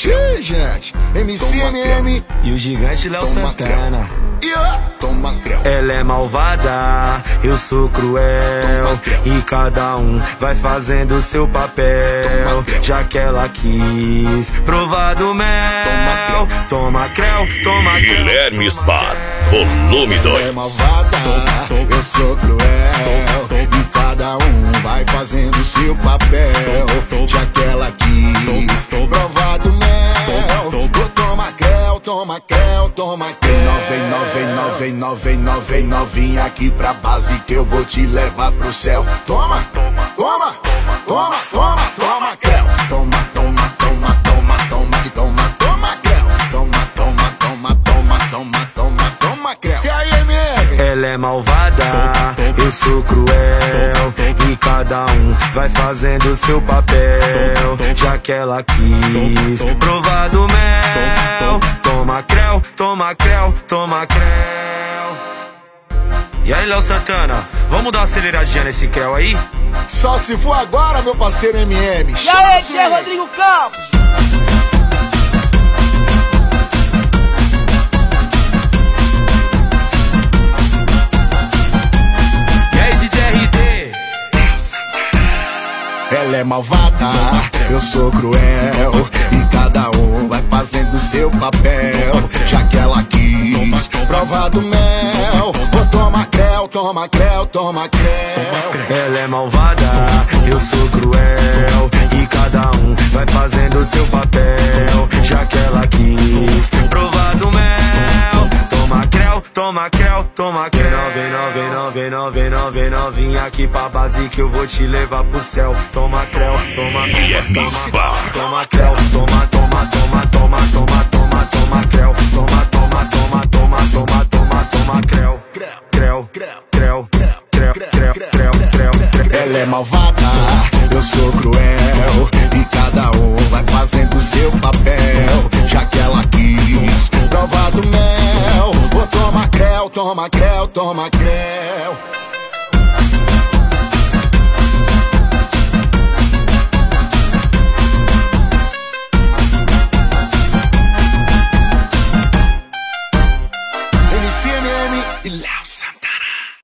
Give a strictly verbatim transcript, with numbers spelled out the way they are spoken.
Xiii, gente, M C M M e o gigante Léo Santana. Toma creu. Ela é malvada, eu sou cruel, e cada um vai fazendo seu papel. Já que ela quis provar do mel, toma creu, toma creu. Guilherme Spar, volume Ela é dois. malvada, eu sou cruel, e cada um vai fazendo seu papel. Já que ela quis provar do mel, oh, toma creu, toma creu, toma creu. Vem, vem, vem, vem, vem, vem, vem, novinha aqui pra base que eu vou te levar pro céu. Toma, toma, toma, toma, toma, toma creu. Toma, toma, toma, toma, toma, e toma, toma creu. Toma, toma, toma, toma, toma, toma, toma creu. E aí, M M? Ela é malvada, eu sou cruel, e cada um vai fazendo seu papel. Já que ela quis provar do mel, toma creu, toma creu, toma creu. E aí, Léo Santana, vamos dar uma aceleradinha nesse creu aí? Só se for agora, meu parceiro M M. E aí, Tchê Rodrigo Campos? E aí, D J R D? Ela é malvada, eu sou cruel, e cada um vai fazendo seu papel. Já que ela quis provar do mel, oh, toma creu, toma creu, toma creu. Ela é malvada, eu sou cruel, e cada um vai fazendo seu papel. Já que ela quis provar do mel, toma creu, toma creu, toma creu. Vem não, vem não, vem não, vem não, vem não, vem aqui pra base que eu vou te levar pro céu. Toma creu, toma creu, toma, toma creu, toma, toma, toma, toma, toma, toma, toma creu, toma, toma, toma, toma, toma, toma, toma creu, creu, creu, creu, creu, creu, creu, creu. Ela é malvada, eu sou cruel, e cada um vai fazendo seu papel. Já que ela quis provar do mel, oh, toma creu, toma creu, toma creu.